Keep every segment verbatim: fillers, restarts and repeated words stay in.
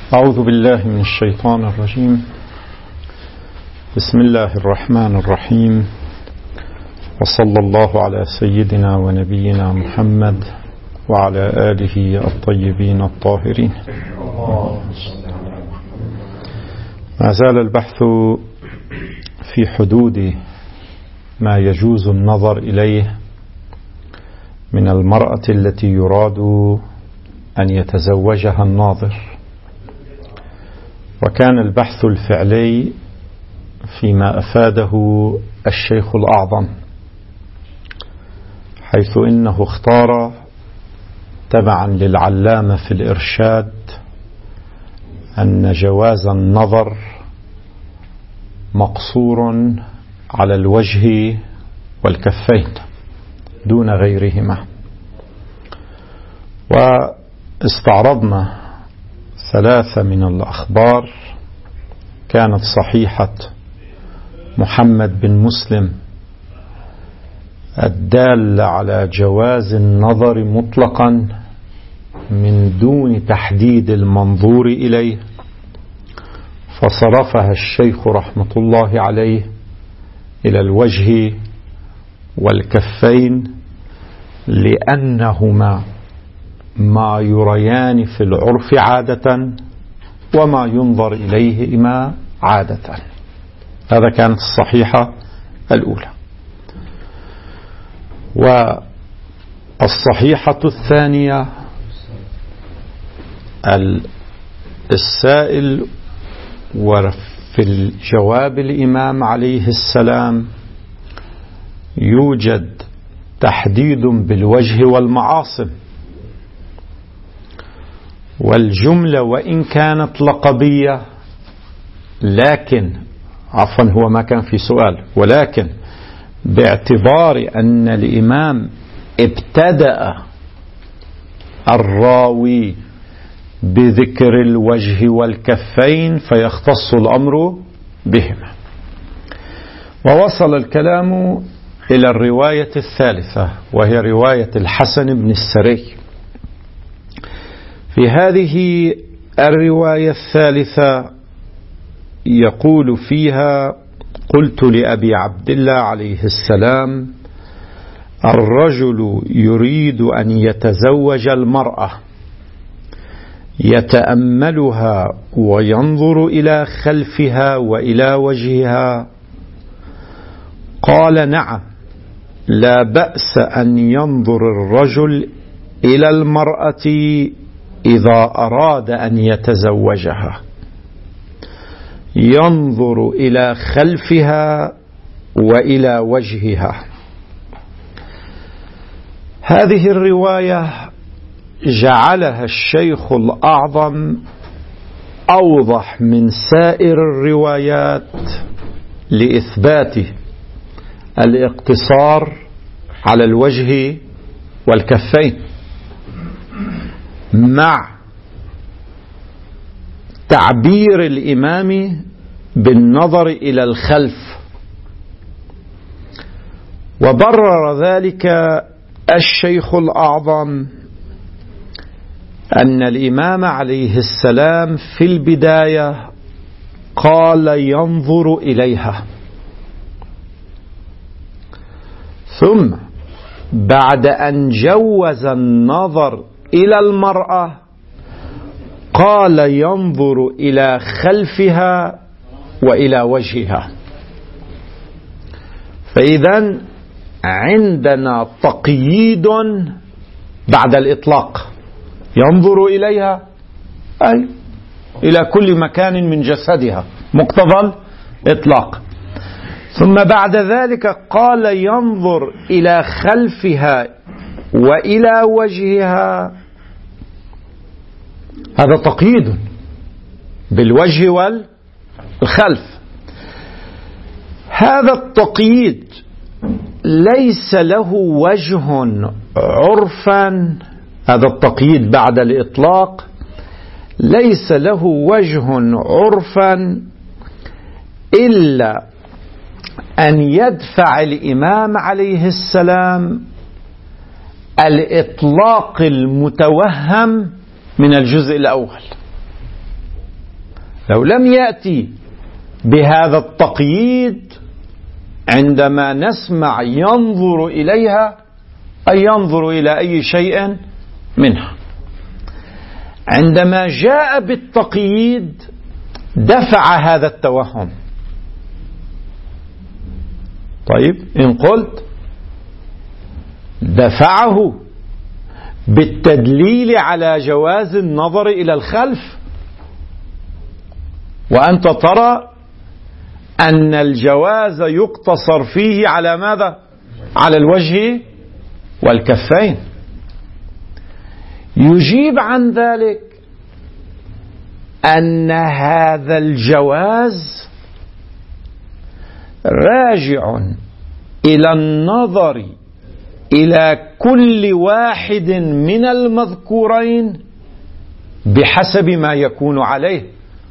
أعوذ بالله من الشيطان الرجيم. بسم الله الرحمن الرحيم، وصلى الله على سيدنا ونبينا محمد وعلى آله الطيبين الطاهرين. ما زال البحث في حدود ما يجوز النظر إليه من المرأة التي يراد أن يتزوجها الناظر، وكان البحث الفعلي فيما أفاده الشيخ الأعظم، حيث إنه اختار تبعا للعلامة في الإرشاد أن جواز النظر مقصور على الوجه والكفين دون غيرهما. واستعرضنا ثلاثة من الأخبار كانت صحيحة محمد بن مسلم الدالة على جواز النظر مطلقا من دون تحديد المنظور إليه، فصرفها الشيخ رحمة الله عليه إلى الوجه والكفين لأنهما ما يريان في العرف عادة وما ينظر إليهما عادة. هذا كانت الصحيحة الأولى. والصحيحة الثانية السائل وفي الجواب الإمام عليه السلام يوجد تحديد بالوجه والمعاصم، والجملة وإن كانت لقبية لكن عفوا هو ما كان في سؤال، ولكن باعتبار أن الإمام ابتدأ الراوي بذكر الوجه والكفين فيختص الأمر بهما. ووصل الكلام إلى الرواية الثالثة، وهي رواية الحسن بن السري. في هذه الرواية الثالثة يقول فيها: قلت لأبي عبد الله عليه السلام: الرجل يريد أن يتزوج المرأة يتأملها وينظر إلى خلفها وإلى وجهها. قال: نعم، لا بأس أن ينظر الرجل إلى المرأة إذا أراد أن يتزوجها، ينظر إلى خلفها وإلى وجهها. هذه الرواية جعلها الشيخ الأعظم أوضح من سائر الروايات لإثبات الاقتصار على الوجه والكفين، مع تعبير الإمام بالنظر إلى الخلف. وبرر ذلك الشيخ الأعظم أن الإمام عليه السلام في البداية قال ينظر إليها، ثم بعد أن جوز النظر إلى المرأة قال ينظر إلى خلفها وإلى وجهها. فإذن عندنا تقييد بعد الإطلاق، ينظر إليها أي إلى كل مكان من جسدها مقتضى الإطلاق، ثم بعد ذلك قال ينظر إلى خلفها وإلى وجهها. هذا تقييد بالوجه والخلف. هذا التقييد ليس له وجه عرفا، هذا التقييد بعد الإطلاق ليس له وجه عرفا إلا أن يدفع الإمام عليه السلام الإطلاق المتوهم من الجزء الأول. لو لم يأتي بهذا التقييد عندما نسمع ينظر إليها، أي ينظر إلى أي شيء منها، عندما جاء بالتقييد دفع هذا التوهم. طيب إن قلت دفعه بالتدليل على جواز النظر إلى الخلف، وأنت ترى أن الجواز يقتصر فيه على ماذا؟ على الوجه والكفين. يجيب عن ذلك أن هذا الجواز راجع إلى النظر إلى كل واحد من المذكورين بحسب ما يكون عليه.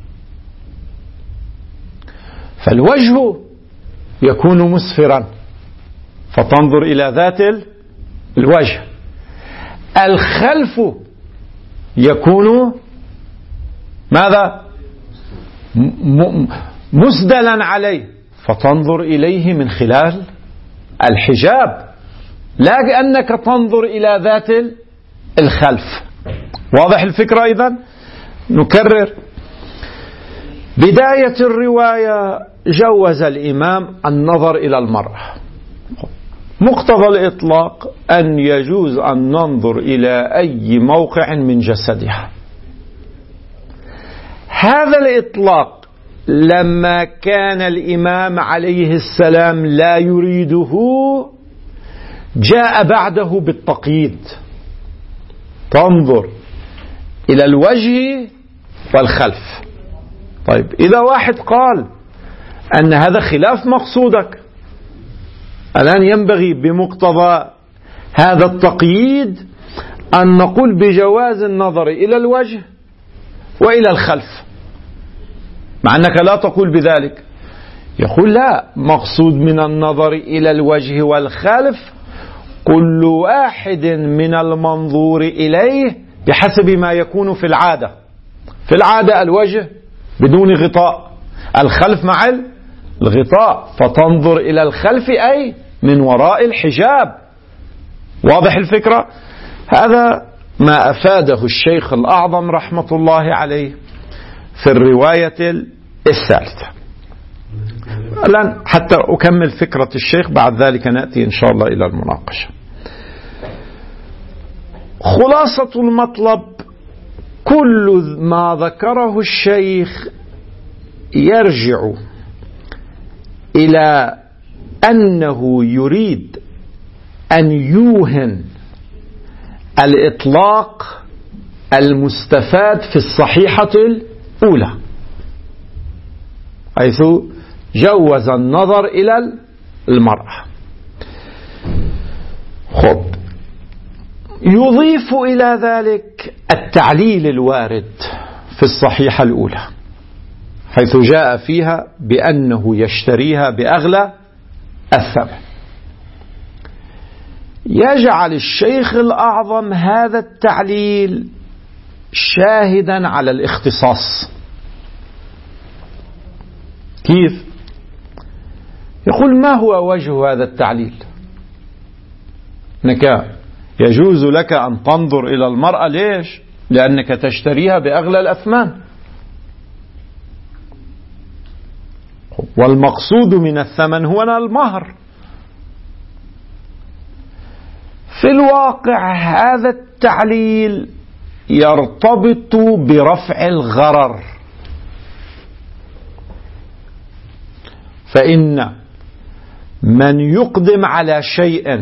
فالوجه يكون مسفرا فتنظر إلى ذات الوجه، الخلف يكون ماذا؟ مسدلا عليه فتنظر إليه من خلال الحجاب، لا كأنك تنظر إلى ذات الخلف. واضح الفكرة؟ إذن نكرر. بداية الرواية جوز الإمام النظر إلى المرأة، مقتضى الإطلاق أن يجوز أن ننظر إلى أي موقع من جسدها. هذا الإطلاق لما كان الإمام عليه السلام لا يريده جاء بعده بالتقييد، تنظر إلى الوجه والخلف. طيب إذا واحد قال أن هذا خلاف مقصودك، الآن ينبغي بمقتضى هذا التقييد أن نقول بجواز النظر إلى الوجه وإلى الخلف، مع أنك لا تقول بذلك. يقول لا، مقصود من النظر إلى الوجه والخلف كل واحد من المنظور إليه بحسب ما يكون في العادة. في العادة الوجه بدون غطاء، الخلف مع الغطاء، فتنظر إلى الخلف أي من وراء الحجاب. واضح الفكرة؟ هذا ما أفاده الشيخ الأعظم رحمة الله عليه في الرواية الثالثة. الآن حتى أكمل فكرة الشيخ، بعد ذلك نأتي إن شاء الله إلى المناقشة. خلاصة المطلب، كل ما ذكره الشيخ يرجع إلى أنه يريد أن يوهن الإطلاق المستفاد في الصحيحة الأولى، حيث جوز النظر إلى المرأة. خب، يضيف إلى ذلك التعليل الوارد في الصحيحة الأولى، حيث جاء فيها بأنه يشتريها بأغلى الثمن. يجعل الشيخ الأعظم هذا التعليل شاهدا على الاختصاص. كيف؟ يقول ما هو وجه هذا التعليل؟ أنك يجوز لك أن تنظر إلى المرأة، ليش؟ لأنك تشتريها بأغلى الأثمان، والمقصود من الثمن هو المهر. في الواقع هذا التعليل يرتبط برفع الغرر، فإن من يقدم على شيء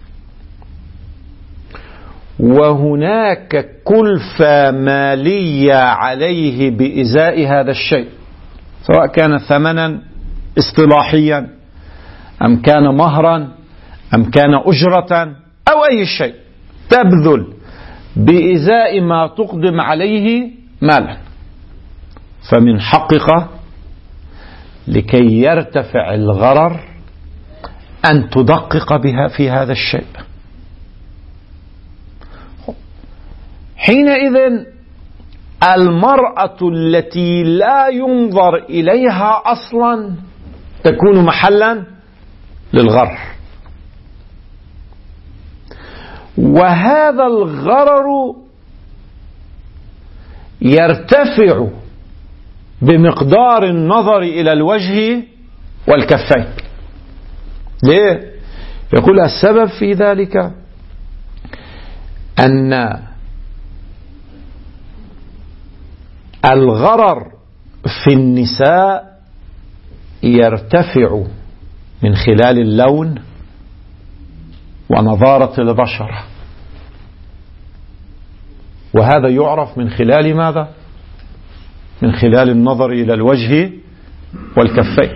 وهناك كلفة مالية عليه بإزاء هذا الشيء، سواء كان ثمنا اصطلاحيا أم كان مهرا أم كان أجرة أو أي شيء، تبذل بإزاء ما تقدم عليه مالا، فمن حقك لكي يرتفع الغرر أن تدقق بها في هذا الشيء. حينئذ المرأة التي لا ينظر إليها أصلا تكون محلا للغرر، وهذا الغرر يرتفع بمقدار النظر إلى الوجه والكفين. ليه؟ يقول السبب في ذلك أن الغرر في النساء يرتفع من خلال اللون ونضارة البشرة، وهذا يعرف من خلال ماذا؟ من خلال النظر إلى الوجه والكفين.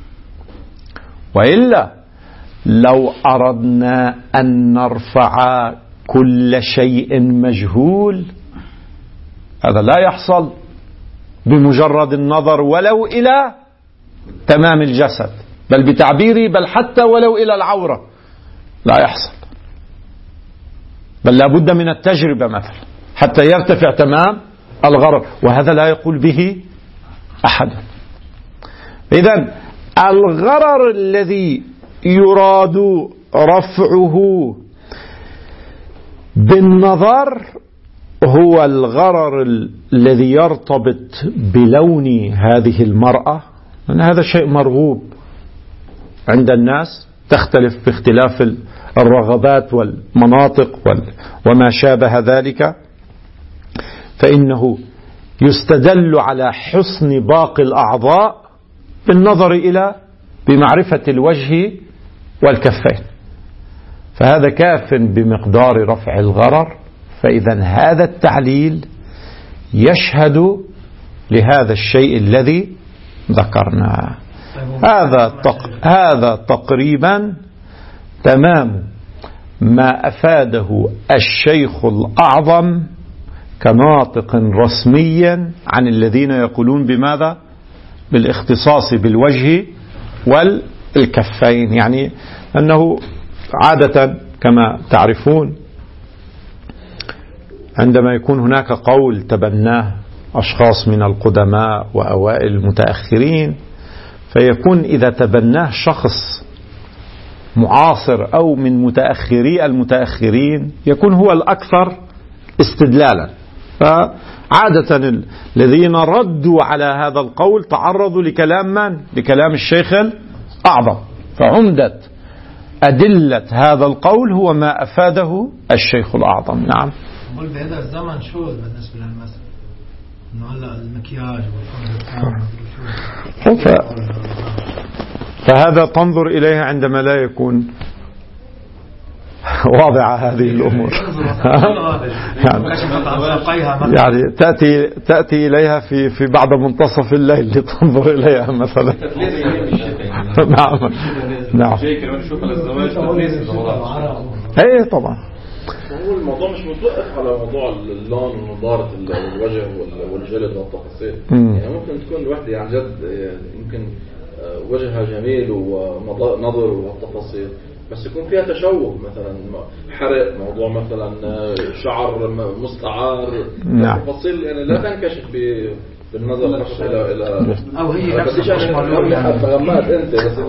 وإلا لو أردنا أن نرفع كل شيء مجهول، هذا لا يحصل بمجرد النظر ولو إلى تمام الجسد، بل بتعبيري بل حتى ولو إلى العورة لا يحصل، بل لابد من التجربة مثلا حتى يرتفع تمام الغرر، وهذا لا يقول به أحد. إذن الغرر الذي يراد رفعه بالنظر هو الغرر الذي يرتبط بلون هذه المرأة، لأن هذا شيء مرغوب عند الناس، تختلف باختلاف الرغبات والمناطق وما شابه ذلك، فإنه يستدل على حسن باقي الأعضاء بالنظر إلى بمعرفة الوجه والكفين، فهذا كاف بمقدار رفع الغرر. فإذا هذا التعليل يشهد لهذا الشيء الذي ذكرناه. هذا تق... هذا تقريبا تمام ما أفاده الشيخ الأعظم كناطق رسميا عن الذين يقولون بماذا؟ بالاختصاص بالوجه والكفين. يعني أنه عادة كما تعرفون عندما يكون هناك قول تبناه أشخاص من القدماء وأوائل المتأخرين، فيكون إذا تبناه شخص معاصر أو من متأخري المتأخرين يكون هو الأكثر استدلالا. فعادة الذين ردوا على هذا القول تعرضوا لكلام من؟ لكلام الشيخ الأعظم. فعمدة أدلة هذا القول هو ما أفاده الشيخ الأعظم. نعم. قل بهذا الزمن شو بالنسبة للمسألة إنه هلا المكياج والفن فهذا تنظر إليها عندما لا يكون واضعة هذه الأمور. يعني, يعني تأتي تأتي إليها في في بعد منتصف الليل لتنظر إليها مثلا. نعم نعم. أي طبعا. هو الموضوع مش متوقف على موضوع اللون ونضارة الوجه والجلد والتفاصيل. يعني ممكن تكون الوحدة عن جد يمكن وجهها جميل ونظر والتفاصيل، بس يكون فيها تشوه، مثلا حرق، موضوع مثلا شعر مستعار، نعم. تفاصيل يعني لا تنكشف بالنظر نفسه إلى إلى أو هي نفسها مش تغمات أنت بس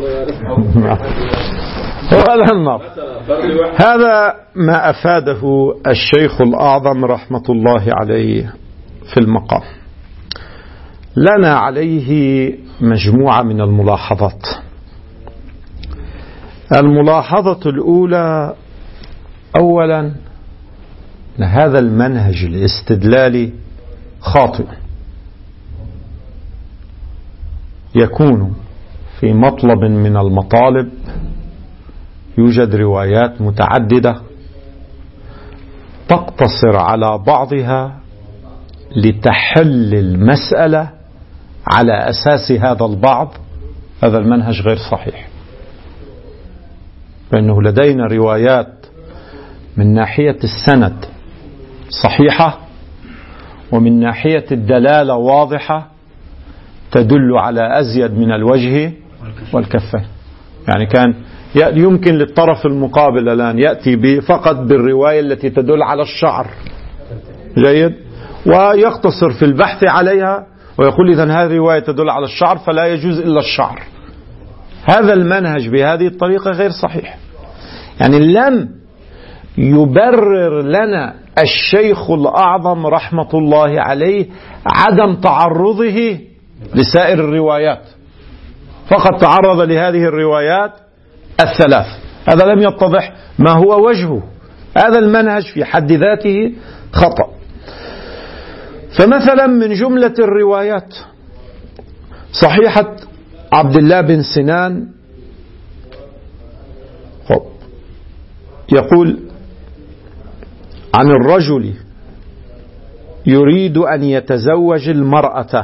وهذا النظر. هذا ما أفاده الشيخ الأعظم رحمة الله عليه في المقام. لنا عليه مجموعة من الملاحظات. الملاحظة الأولى، أولا أن هذا المنهج الاستدلالي خاطئ، يكون في مطلب من المطالب يوجد روايات متعددة تقتصر على بعضها لتحل المسألة على أساس هذا البعض. هذا المنهج غير صحيح، فإنه لدينا روايات من ناحية السند صحيحة، ومن ناحية الدلالة واضحة تدل على أزيد من الوجه والكفين. يعني كان يمكن للطرف المقابل الآن يأتي فقط بالرواية التي تدل على الشعر، جيد، ويقتصر في البحث عليها ويقول إذن هذه رواية تدل على الشعر فلا يجوز إلا الشعر. هذا المنهج بهذه الطريقة غير صحيح. يعني لم يبرر لنا الشيخ الأعظم رحمة الله عليه عدم تعرضه لسائر الروايات، فقط تعرض لهذه الروايات الثلاث. هذا لم يتضح ما هو وجهه. هذا المنهج في حد ذاته خطأ. فمثلا من جملة الروايات صحيحة عبد الله بن سنان يقول عن الرجل يريد أن يتزوج المرأة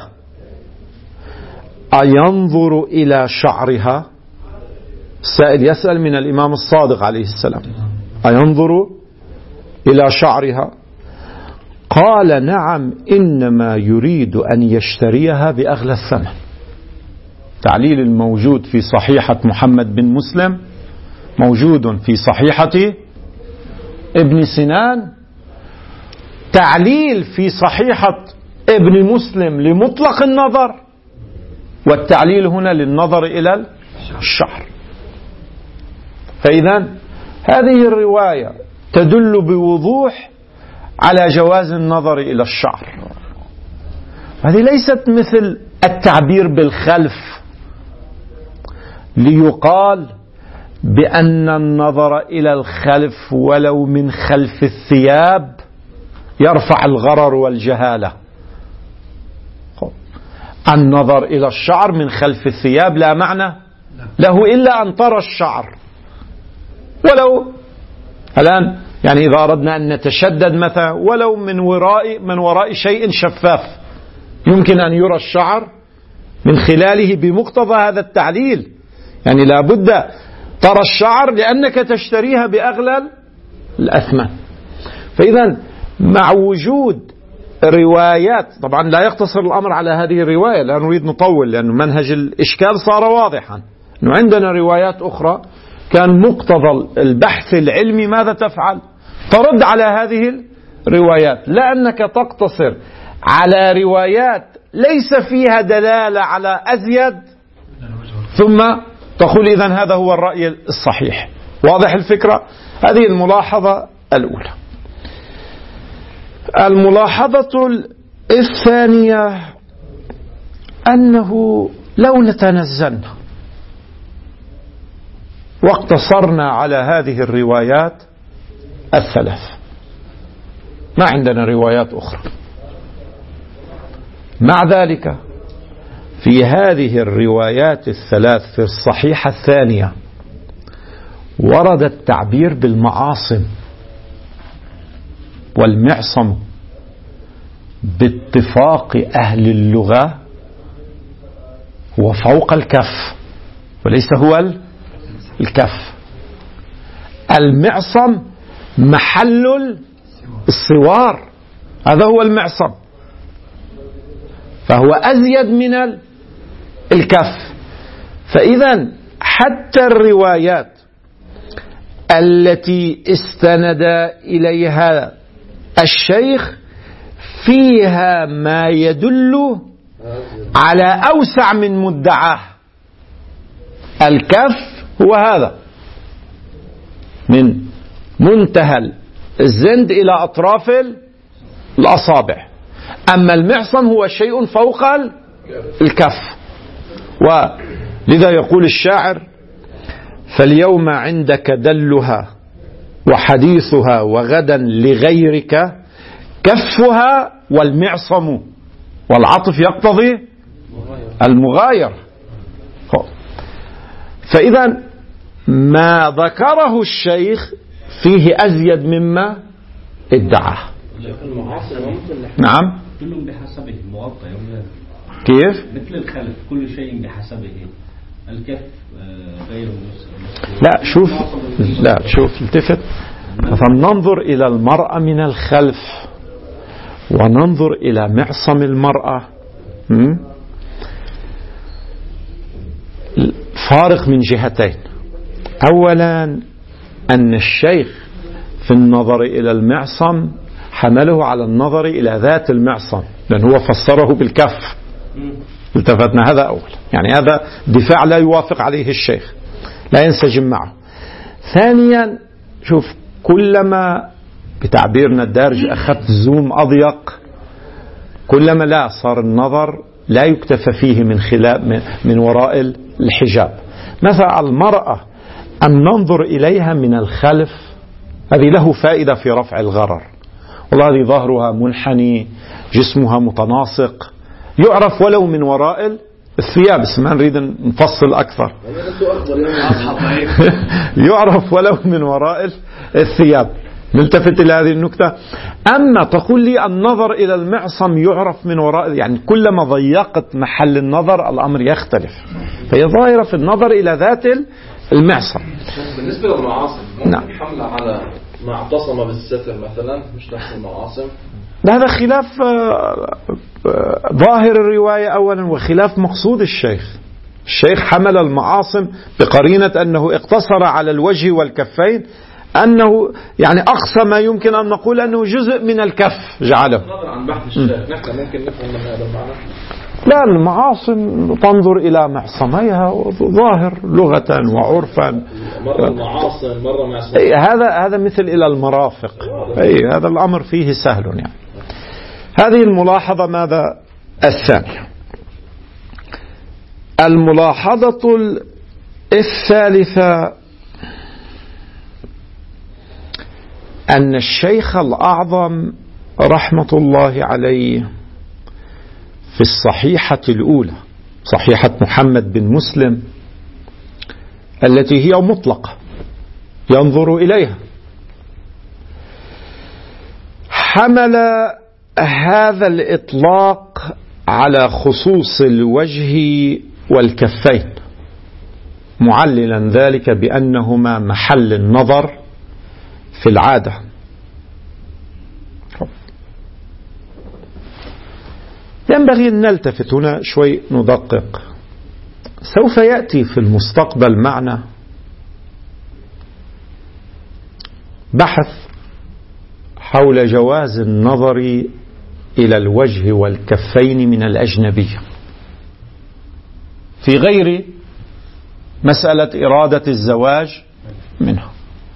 أينظر إلى شعرها؟ السائل يسأل من الإمام الصادق عليه السلام أينظر إلى شعرها؟ قال نعم، إنما يريد أن يشتريها بأغلى الثمن. تعليل الموجود في صحيحة محمد بن مسلم موجود في صحيحة ابن سنان، تعليل في صحيحة ابن مسلم لمطلق النظر، والتعليل هنا للنظر إلى الشعر. فإذا هذه الرواية تدل بوضوح على جواز النظر إلى الشعر. هذه ليست مثل التعبير بالخلف ليقال بأن النظر إلى الخلف ولو من خلف الثياب يرفع الغرر والجهالة. النظر إلى الشعر من خلف الثياب لا معنى له إلا أن ترى الشعر، ولو الآن يعني إذا أردنا أن نتشدد مثلا ولو من وراء من وراء شيء شفاف يمكن أن يرى الشعر من خلاله بمقتضى هذا التعليل. يعني لا بد ترى الشعر لأنك تشتريها بأغلى الأثمن. فإذا مع وجود روايات، طبعا لا يقتصر الأمر على هذه الرواية، لا نريد نطول لأن منهج الإشكال صار واضحا، أنه عندنا روايات أخرى كان مقتضى البحث العلمي ماذا تفعل؟ ترد على هذه الروايات، لا أنك تقتصر على روايات ليس فيها دلالة على أزيد ثم تقول إذن هذا هو الرأي الصحيح. واضح الفكرة؟ هذه الملاحظة الأولى. الملاحظة الثانية أنه لو نتنزلنا واقتصرنا على هذه الروايات الثلاث، ما عندنا روايات أخرى، مع ذلك في هذه الروايات الثلاث في الصحيحة الثانية ورد التعبير بالمعاصم، والمعصم باتفاق أهل اللغة هو فوق الكف وليس هو الكف. المعصم محل الصوار، هذا هو المعصم، فهو أزيد من الكف. فإذا حتى الروايات التي استند إليها الشيخ فيها ما يدل على أوسع من مدعاه. الكف هو هذا من منتهى الزند إلى أطراف الأصابع، أما المعصم هو شيء فوق الكف. ولذا يقول الشاعر فاليوم عندك دلها وحديثها وغدا لغيرك كفها والمعصم، والعطف يقتضي المغاير. فإذا ما ذكره الشيخ فيه أزيد مما ادعاه. نعم كل بحسبه موطى كيف؟ مثل الخلف كل شيء بحسبه. الكف غير لا شوف لا شوف التفت، فننظر إلى المرأة من الخلف وننظر إلى معصم المرأة، فارق من جهتين. أولا أن الشيخ في النظر إلى المعصم حمله على النظر إلى ذات المعصم، لأن هو فسره بالكف. التفتنا هذا أول، يعني هذا دفاع لا يوافق عليه الشيخ، لا ينسجم معه. ثانيا شوف، كلما بتعبيرنا الدارج أخذت زوم أضيق، كلما لا صار النظر لا يكتفى فيه من خلال من وراء الحجاب. مثلا المرأة أن ننظر إليها من الخلف، هذه له فائدة في رفع الغرر. والله هذه ظهرها منحني، جسمها متناسق، يعرف ولو من وراء الثياب. بس ما نريد نفصل أكثر. يعرف ولو من وراء الثياب. نلتفت إلى هذه النكتة. أما تقول لي النظر إلى المعصم يعرف من وراء، يعني كلما ضيقت محل النظر الأمر يختلف. فهي ظاهرة في النظر إلى ذات المعصم. بالنسبة للمعاصم ممكن نعم. حملة على ما اعتصم بالستر مثلا، مش نفس المعاصم. هذا خلاف ظاهر الرواية أولا، وخلاف مقصود الشيخ. الشيخ حمل المعاصم بقرينة أنه اقتصر على الوجه والكفين، أنه يعني أقصى ما يمكن أن نقول أنه جزء من الكف جعله. نظرا عن بحث الشيخ نحن ممكن نفهم من هذا المعنى. لا، المعاصم تنظر إلى معصميها ظاهر لغة وعرفا. مرة معاصم مرة معصم. هذا هذا مثل إلى المرافق. أي هذا الأمر فيه سهل يعني. هذه الملاحظة. ماذا الثانية؟ الملاحظة الثالثة أن الشيخ الأعظم رحمة الله عليه في الصحيحة الأولى، صحيحة محمد بن مسلم التي هي مطلقة ينظر إليها، حمل هذا الإطلاق على خصوص الوجه والكفين، معللا ذلك بأنهما محل النظر في العادة. ينبغي أن نلتفت هنا شوي، ندقق. سوف يأتي في المستقبل معنا بحث حول جواز النظر إلى الوجه والكفين من الأجنبية في غير مسألة إرادة الزواج منها.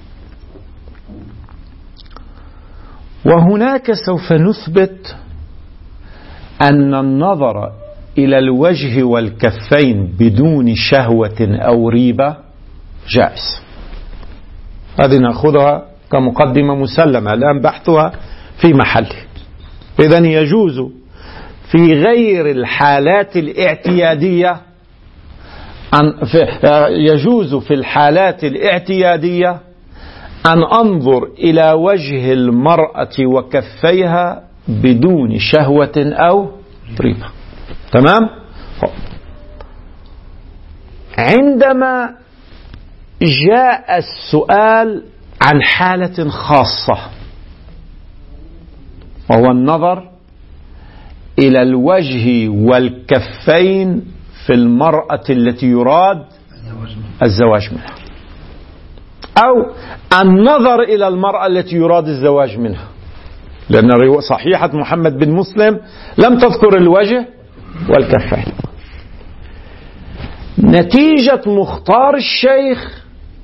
وهناك سوف نثبت أن النظر إلى الوجه والكفين بدون شهوة أو ريبة جائز. هذه نأخذها كمقدمة مسلمة، الآن بحثها في محله. إذن يجوز في غير الحالات الاعتيادية أن في يجوز في الحالات الاعتيادية أن أنظر إلى وجه المرأة وكفيها بدون شهوة أو ريبة. تمام؟ عندما جاء السؤال عن حالة خاصة وهو النظر إلى الوجه والكفين في المرأة التي يراد الزواج منها، أو النظر إلى المرأة التي يراد الزواج منها، لأن صحيحة محمد بن مسلم لم تذكر الوجه والكفين. نتيجة مختار الشيخ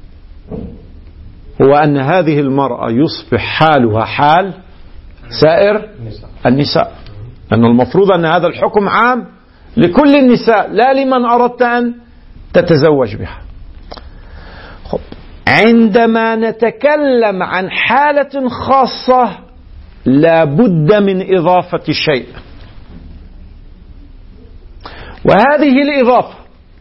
هو أن هذه المرأة يصبح حالها حال سائر النساء، أن المفروض أن هذا الحكم عام لكل النساء لا لمن أردت أن تتزوج بها. خب. عندما نتكلم عن حالة خاصة لا بد من إضافة شيء، وهذه الإضافة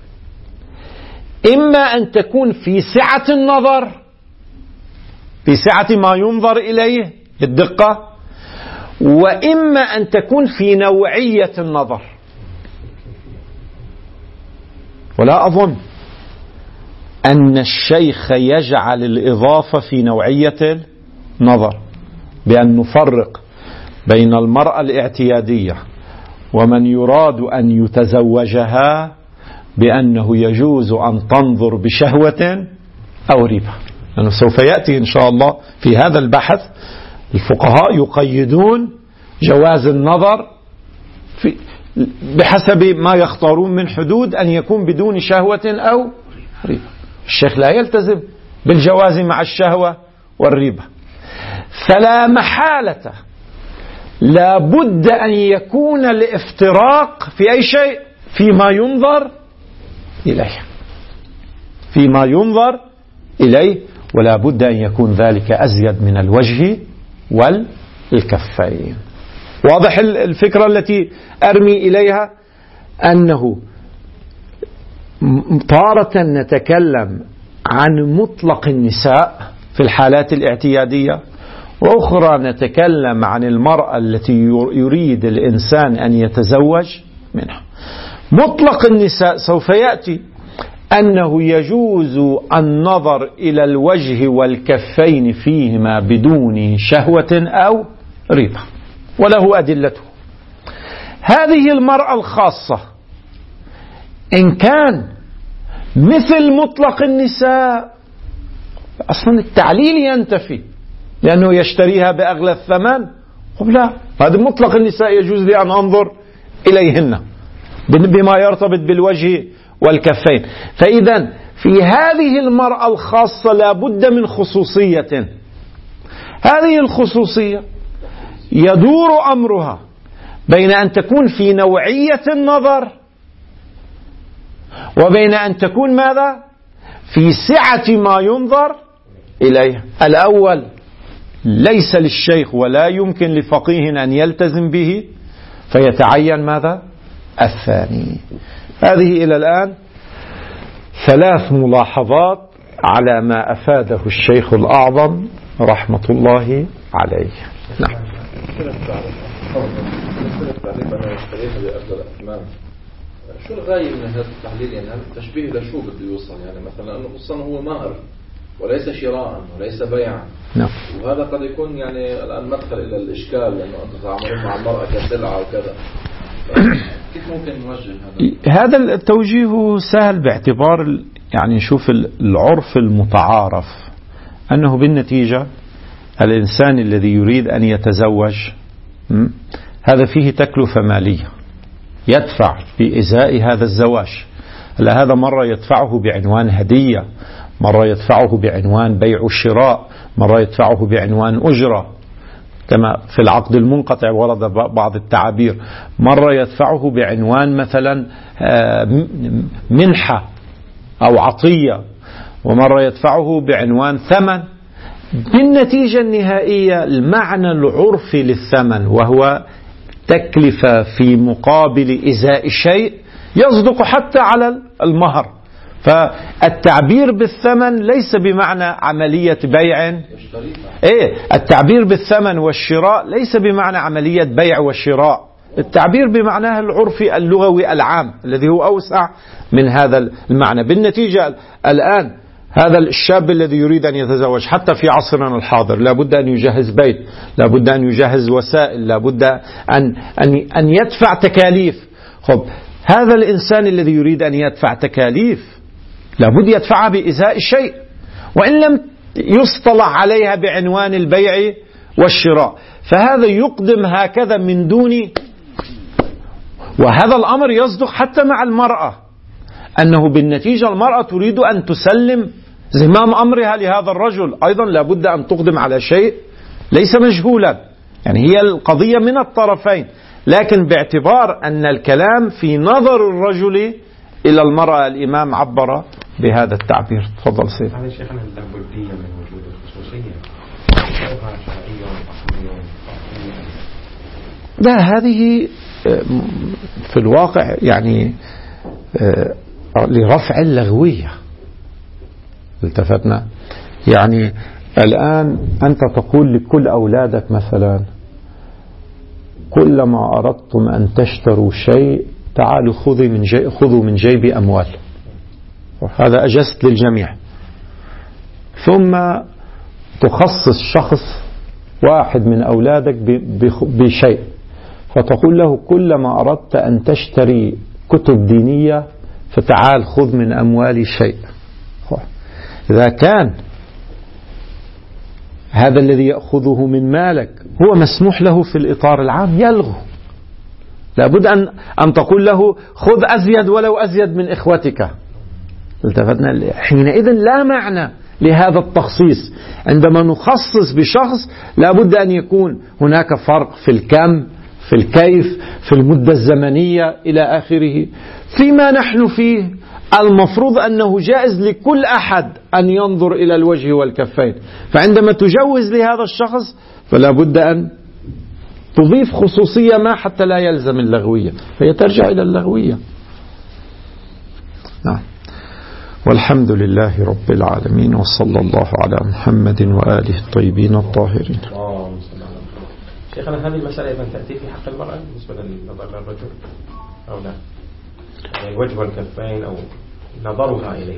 إما أن تكون في سعة النظر، في سعة ما ينظر إليه الدقة، وإما أن تكون في نوعية النظر. ولا أظن أن الشيخ يجعل الإضافة في نوعية النظر، بأن نفرق بين المرأة الاعتيادية ومن يراد أن يتزوجها بأنه يجوز أن تنظر بشهوة أو ريبة، لأنه سوف يأتي إن شاء الله في هذا البحث الفقهاء يقيدون جواز النظر في بحسب ما يختارون من حدود أن يكون بدون شهوة أو ريبة. الشيخ لا يلتزم بالجواز مع الشهوة والريبة. فلا محالة لا بد أن يكون الافتراق في أي شيء فيما ينظر إليه فيما ينظر إليه ولا بد أن يكون ذلك أزيد من الوجه والكفين. واضح الفكرة التي أرمي إليها؟ أنه تارة نتكلم عن مطلق النساء في الحالات الاعتيادية، وأخرى نتكلم عن المرأة التي يريد الإنسان أن يتزوج منها. مطلق النساء سوف يأتي أنه يجوز النظر إلى الوجه والكفين فيهما بدون شهوة أو ريبة، وله أدلته. هذه المرأة الخاصة إن كان مثل مطلق النساء أصلا التعليل ينتفي، لأنه يشتريها بأغلى الثمن. لا، هذا مطلق النساء يجوز لي أن أنظر إليهن بما يرتبط بالوجه والكفين. فإذا في هذه المرأة الخاصة لا بد من خصوصية. هذه الخصوصية يدور أمرها بين أن تكون في نوعية النظر وبين أن تكون ماذا؟ في سعة ما ينظر إليه. الأول ليس للشيخ ولا يمكن لفقيه أن يلتزم به، فيتعين ماذا؟ الثاني. هذه إلى الآن ثلاث ملاحظات على ما أفاده الشيخ الأعظم رحمة الله عليه. نعم. شو الغاية من هذا التحليل؟ يعني هذا التشبيه لشو بده يوصل؟ يعني مثلا أنه خصوصا هو مهر وليس شراء وليس بيعا. نعم. وهذا قد يكون يعني الآن مدخل إلى الإشكال، لأنه أنت تتعاملون مع المرأة كسلعة وكذا. كيف ممكن نوجه هذا؟ هذا التوجيه سهل باعتبار يعني نشوف العرف المتعارف أنه بالنتيجة الإنسان الذي يريد أن يتزوج هذا فيه تكلفة مالية يدفع بإزاء هذا الزواج. هذا مرة يدفعه بعنوان هدية، مرة يدفعه بعنوان بيع وشراء، مرة يدفعه بعنوان أجرة كما في العقد المنقطع ورد بعض التعابير، مرة يدفعه بعنوان مثلا منحة أو عطية، ومرة يدفعه بعنوان ثمن. بالنتيجة النهائية المعنى العرفي للثمن وهو تكلفة في مقابل إزاء شيء يصدق حتى على المهر. فالتعبير بالثمن ليس بمعنى عملية بيع، إيه التعبير بالثمن والشراء ليس بمعنى عملية بيع وشراء، التعبير بمعناه العرفي اللغوي العام الذي هو أوسع من هذا المعنى. بالنتيجة الآن هذا الشاب الذي يريد أن يتزوج حتى في عصرنا الحاضر لابد أن يجهز بيت، لابد أن يجهز وسائل، لابد أن أن أن يدفع تكاليف. خب هذا الإنسان الذي يريد أن يدفع تكاليف لابد يدفعها بإزاء شيء، وإن لم يصطلح عليها بعنوان البيع والشراء، فهذا يقدم هكذا من دون. وهذا الأمر يصدق حتى مع المرأة، أنه بالنتيجة المرأة تريد أن تسلم زمام أمرها لهذا الرجل، أيضا لابد أن تقدم على شيء ليس مجهولا. يعني هي القضية من الطرفين، لكن باعتبار أن الكلام في نظر الرجل إلى المرأة الإمام عبر بهذا التعبير. تفضل سيد. هذا شيخنا اللابدية من وجود الخصوصية. لا، هذه في الواقع يعني لرفع اللغوية التفتنا. يعني الآن أنت تقول لكل أولادك مثلا كلما أردتم أن تشتروا شيء تعالوا خذوا من جيب خذوا من جيبي أموال، هذا أجزت للجميع. ثم تخصص شخص واحد من أولادك بشيء فتقول له كلما أردت أن تشتري كتب دينية فتعال خذ من أموالي شيء. إذا كان هذا الذي يأخذه من مالك هو مسموح له في الإطار العام يلغو. لابد أن أن تقول له خذ أزيد ولو أزيد من إخوتك. التفتنا حينئذ لا معنى لهذا التخصيص. عندما نخصص بشخص لابد أن يكون هناك فرق في الكم، في الكيف، في المدة الزمنية إلى آخره. فيما نحن فيه المفروض أنه جائز لكل أحد أن ينظر إلى الوجه والكفين، فعندما تجوز لهذا الشخص فلا بد أن تضيف خصوصية ما حتى لا يلزم اللغوية، فهي ترجع إلى اللغوية. نعم. والحمد لله رب العالمين، وصلى الله على محمد وآله الطيبين الطاهرين. شيخنا، هذه المسألة أيضا تأتي في حق المرأة بالنسبة للنظر للرجل أو لا؟ يعني الوجه والكفين أو نظرها إليه.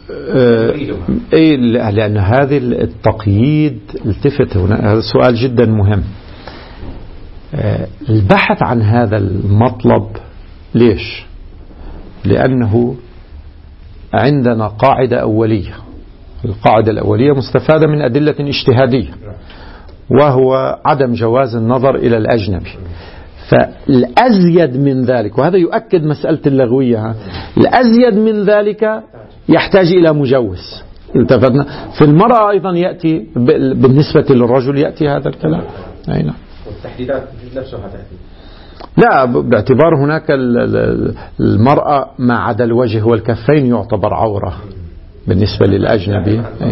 أه لأن هذه التقييد التفت هنا، هذا سؤال جدا مهم. أه البحث عن هذا المطلب ليش؟ لأنه عندنا قاعدة أولية، القاعدة الأولية مستفادة من أدلة اجتهادية، وهو عدم جواز النظر إلى الأجنبي. فالأزيد من ذلك، وهذا يؤكد مسألة اللغوية، الأزيد من ذلك يحتاج إلى مجوز. التفتنا في المرأة أيضا يأتي بالنسبة للرجل يأتي هذا الكلام. أي نعم. والتحديدات نفسها تأتي. لا، باعتبار هناك المرأة ما عدا الوجه والكفين يعتبر عورة بالنسبة للأجنبي. أي.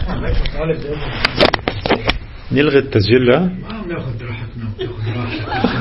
نلغي التسجيل. لا، ما ناخذ راحتنا، ناخذ راحتنا.